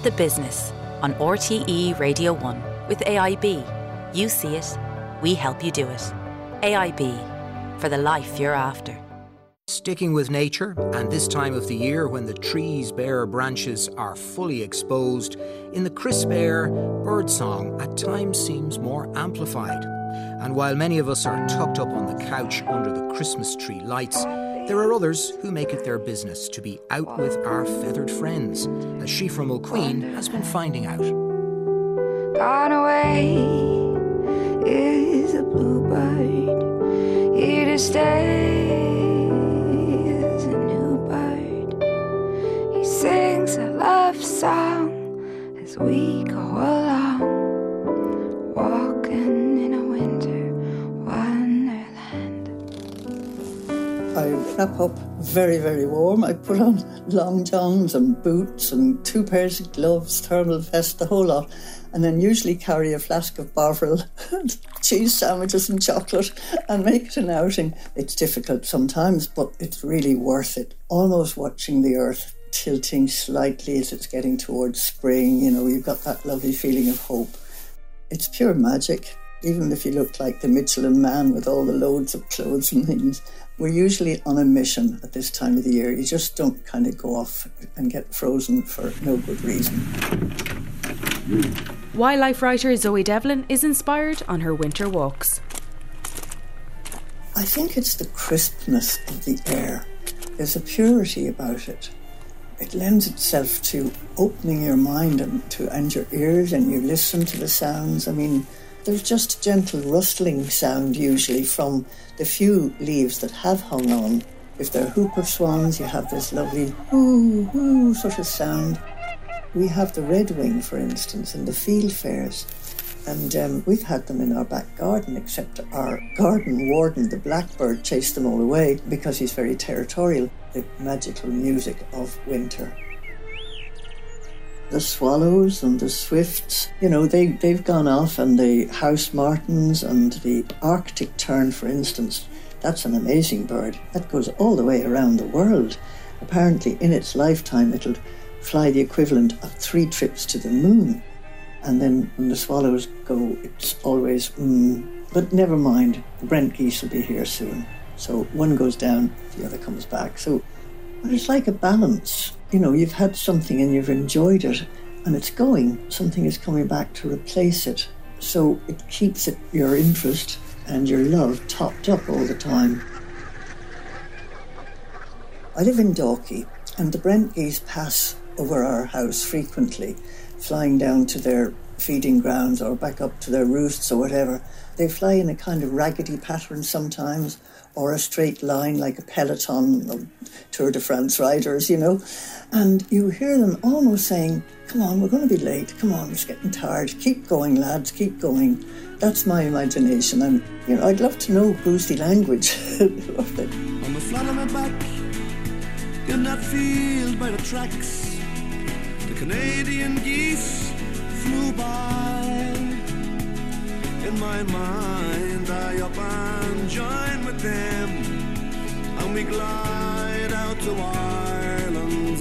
The Business on RTE Radio 1 with AIB. You see it, we help you do it. AIB, for the life you're after. Sticking with nature, and this time of the year when the trees' bare branches are fully exposed, in the crisp air, birdsong at times seems more amplified. And while many of us are tucked up on the couch under the Christmas tree lights, there are others who make it their business to be out with our feathered friends, as she from O'Queen has been finding out. Gone away is a bluebird, here to stay is a new bird. He sings a love song as we go along, walking in a winter wonderland. I wrap up very, very warm. I put on long johns and boots and 2 pairs of gloves, thermal vest, the whole lot, and then usually carry a flask of Bovril, cheese sandwiches and chocolate, and make it an outing. It's difficult sometimes, but it's really worth it. Almost watching the earth tilting slightly as it's getting towards spring, you know, you've got that lovely feeling of hope. It's pure magic. Even if you look like the Michelin Man with all the loads of clothes and things, we're usually on a mission at this time of the year. You just don't kind of go off and get frozen for no good reason. Wildlife writer Zoe Devlin is inspired on her winter walks. I think it's the crispness of the air. There's a purity about it. It lends itself to opening your mind and your ears, and you listen to the sounds. I mean, there's just a gentle rustling sound usually from the few leaves that have hung on. If they're whooper swans, you have this lovely whoo, whoo sort of sound. We have the redwing, for instance, in the field fairs. And we've had them in our back garden, except our garden warden, the blackbird, chased them all away because he's very territorial. The magical music of winter. The swallows and the swifts, you know, they've gone off, and the house martins and the Arctic tern, for instance, that's an amazing bird. That goes all the way around the world. Apparently, in its lifetime, it'll fly the equivalent of 3 trips to the moon. And then when the swallows go, it's always, But never mind, the Brent geese will be here soon. So one goes down, the other comes back. So it's like a balance. You know, you've had something and you've enjoyed it, and it's going. Something is coming back to replace it. So it keeps your interest and your love topped up all the time. I live in Dalkey, and the Brent geese pass over our house frequently, flying down to their feeding grounds or back up to their roosts or whatever. They fly in a kind of raggedy pattern sometimes, or a straight line like a peloton of Tour de France riders, you know. And you hear them almost saying, come on, we're going to be late. Come on, it's getting tired. Keep going, lads, keep going. That's my imagination. And, you know, I'd love to know who's the language. Love it. On the flat of my back, in that field by the tracks, the Canadian geese flew by. In my mind, I up and join with them, and we glide out to Ireland's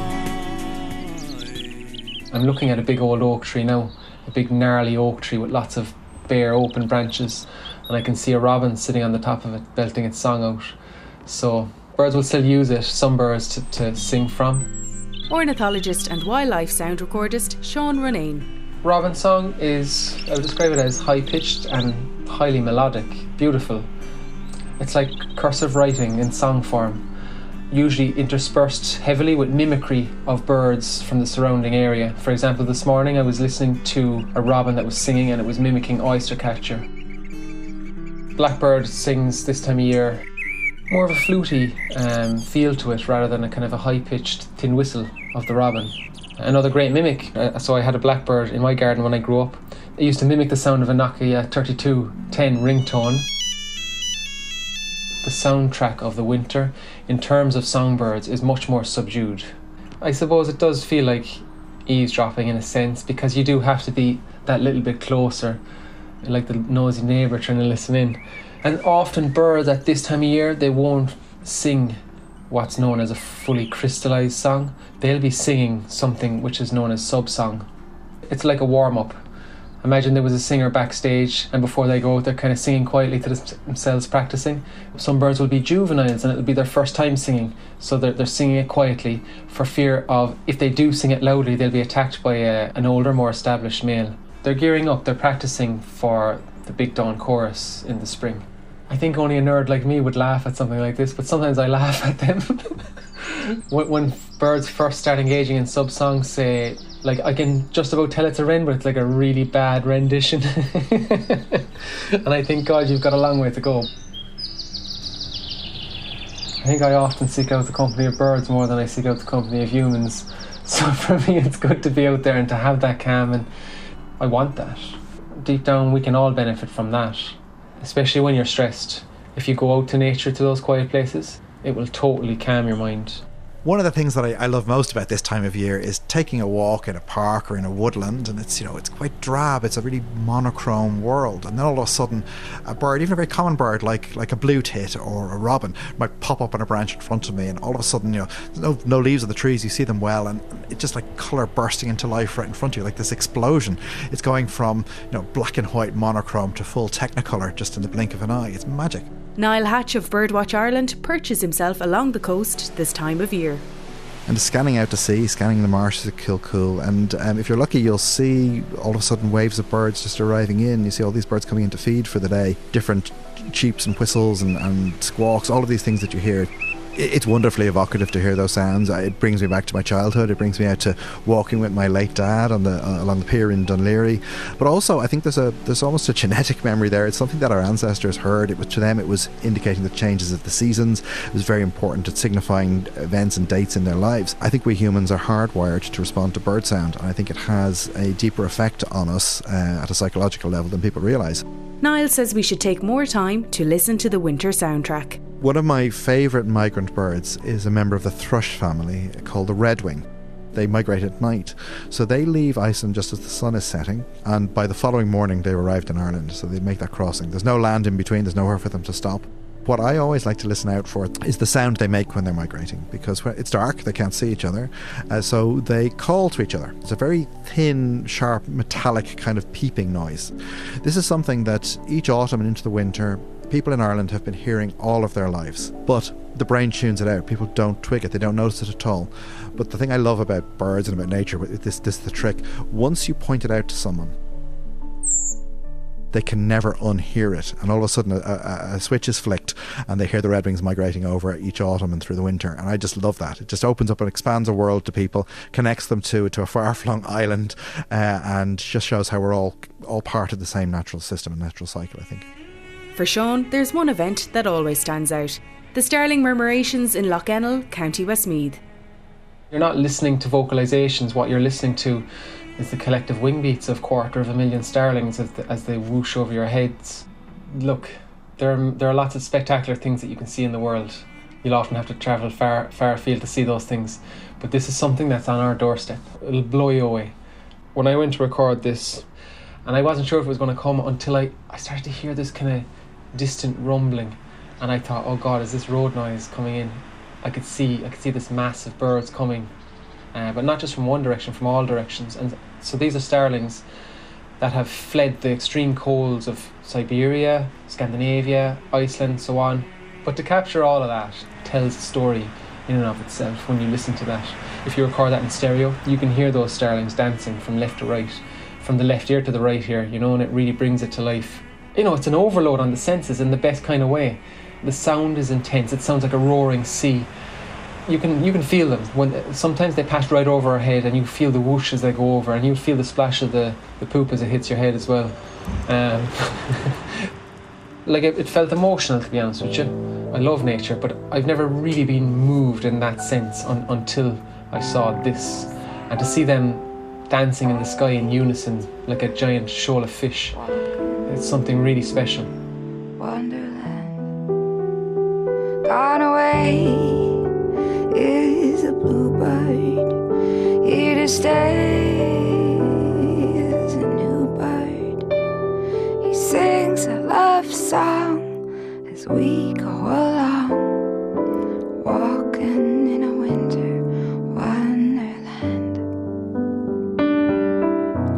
eye. I'm looking at a big old oak tree now, a big gnarly oak tree with lots of bare open branches, and I can see a robin sitting on the top of it belting its song out. So birds will still use it, some birds to sing from. Ornithologist and wildlife sound recordist Sean Ronayne. Robin song is, I would describe it as high-pitched and highly melodic, beautiful. It's like cursive writing in song form, usually interspersed heavily with mimicry of birds from the surrounding area. For example, this morning I was listening to a robin that was singing, and it was mimicking oystercatcher. Blackbird sings this time of year more of a fluty feel to it rather than a kind of a high-pitched thin whistle of the robin. Another great mimic. So I had a blackbird in my garden when I grew up. It used to mimic the sound of a Nokia 3210 ringtone. The soundtrack of the winter, in terms of songbirds, is much more subdued. I suppose it does feel like eavesdropping in a sense, because you do have to be that little bit closer, like the nosy neighbour trying to listen in. And often birds at this time of year, they won't sing what's known as a fully crystallised song. They'll be singing something which is known as sub-song. It's like a warm-up. Imagine there was a singer backstage, and before they go out, they're kind of singing quietly to themselves, practicing. Some birds will be juveniles, and it'll be their first time singing, so they're singing it quietly for fear of, if they do sing it loudly, they'll be attacked by an older, more established male. They're gearing up, they're practicing for the Big Dawn chorus in the spring. I think only a nerd like me would laugh at something like this, but sometimes I laugh at them. When birds first start engaging in sub-songs, say, like, I can just about tell it's a wren, but it's like a really bad rendition. And I think, God, you've got a long way to go. I think I often seek out the company of birds more than I seek out the company of humans. So for me, it's good to be out there and to have that calm, and I want that. Deep down, we can all benefit from that, especially when you're stressed. If you go out to nature, to those quiet places, it will totally calm your mind. One of the things that I love most about this time of year is taking a walk in a park or in a woodland, and it's, you know, it's quite drab. It's a really monochrome world, and then all of a sudden a bird, even a very common bird like a blue tit or a robin, might pop up on a branch in front of me, and all of a sudden, you know, there's no leaves on the trees, you see them well, and it's just like colour bursting into life right in front of you, like this explosion. It's going from, you know, black and white monochrome to full technicolor just in the blink of an eye. It's magic. Niall Hatch of Birdwatch Ireland perches himself along the coast this time of year. And scanning out to sea, scanning the marshes at Kilcool, and if you're lucky, you'll see all of a sudden waves of birds just arriving in. You see all these birds coming in to feed for the day, different cheeps and whistles and squawks, all of these things that you hear. It's wonderfully evocative to hear those sounds. It brings me back to my childhood. It brings me out to walking with my late dad on along the pier in Dunleary. But also, I think there's almost a genetic memory there. It's something that our ancestors heard. To them, it was indicating the changes of the seasons. It was very important at signifying events and dates in their lives. I think we humans are hardwired to respond to bird sound, and I think it has a deeper effect on us at a psychological level than people realise. Niall says we should take more time to listen to the winter soundtrack. One of my favourite migrant birds is a member of the thrush family called the redwing. They migrate at night. So they leave Iceland just as the sun is setting, and by the following morning they've arrived in Ireland, so they make that crossing. There's no land in between, there's nowhere for them to stop. What I always like to listen out for is the sound they make when they're migrating, because it's dark, they can't see each other, so they call to each other. It's a very thin, sharp, metallic kind of peeping noise. This is something that each autumn and into the winter, people in Ireland have been hearing all of their lives, but the brain tunes it out. People don't twig it, they don't notice it at all. But the thing I love about birds and about nature, this is the trick, once you point it out to someone, they can never unhear it, and all of a sudden a switch is flicked and they hear the redwings migrating over each autumn and through the winter, and I just love that. It just opens up and expands a world to people, connects them to a far-flung island, and just shows how we're all part of the same natural system and natural cycle, I think. For Sean, there's one event that always stands out: the Starling Murmurations in Loughnennel, County Westmeath. You're not listening to vocalisations, what you're listening to is the collective wing beats of 250,000 starlings as they whoosh over your heads. Look, there are lots of spectacular things that you can see in the world. You'll often have to travel far afield to see those things, but this is something that's on our doorstep. It'll blow you away. When I went to record this, and I wasn't sure if it was going to come until I started to hear this kind of distant rumbling, and I thought, oh God, is this road noise coming in? I could see this mass of birds coming, but not just from one direction, from all directions. And so these are starlings that have fled the extreme colds of Siberia, Scandinavia, Iceland, so on. But to capture all of that tells a story in and of itself when you listen to that. If you record that in stereo, you can hear those starlings dancing from left to right, from the left ear to the right ear, you know, and it really brings it to life. You know, it's an overload on the senses in the best kind of way. The sound is intense. It sounds like a roaring sea. You can feel them. Sometimes they pass right over our head, and you feel the whoosh as they go over, and you feel the splash of the poop as it hits your head as well. Like it felt emotional, to be honest with you. I love nature, but I've never really been moved in that sense until I saw this. And to see them dancing in the sky in unison like a giant shoal of fish, it's something really special. Wonderland, gone away is a bluebird, here to stay.